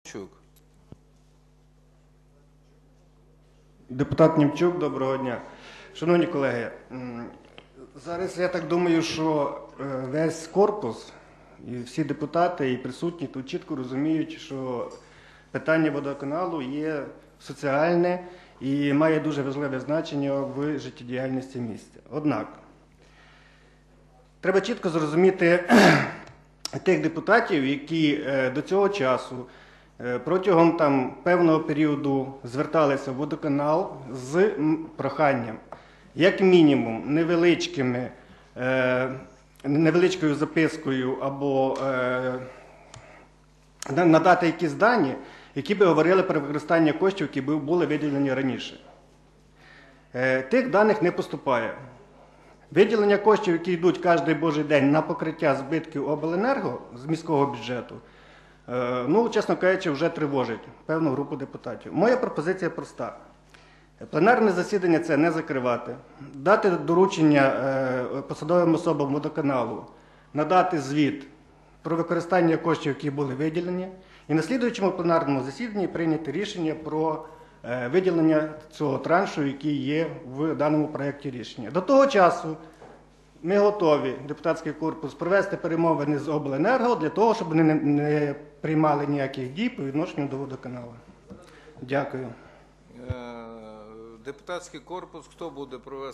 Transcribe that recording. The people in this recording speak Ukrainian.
Чук. Депутат Німчук, доброго дня. Шановні колеги, зараз я так думаю, що весь корпус і всі депутати і присутні тут чітко розуміють, що питання водоканалу є соціальне і має дуже важливе значення в життєдіяльності міста. Однак, треба чітко зрозуміти тих депутатів, які до цього часу протягом певного періоду зверталися в водоканал з проханням, як мінімум, невеличкою запискою або надати якісь дані, які би говорили про використання коштів, які були виділені раніше. Тих даних не поступає. Виділення коштів, які йдуть кожен божий день на покриття збитків обленерго з міського бюджету, чесно кажучи, вже тривожить певну групу депутатів. Моя пропозиція проста. Пленарне засідання це не закривати, дати доручення посадовим особам водоканалу, надати звіт про використання коштів, які були виділені, і на слідуючому пленарному засіданні прийняти рішення про виділення цього траншу, який є в даному проєкті рішення. До того часу ми готові, депутатський корпус, провести перемовини з обленерго для того, щоб вони не приймали ніяких дій по відношенню до водоканалу. Дякую. Депутатський корпус, хто буде провести?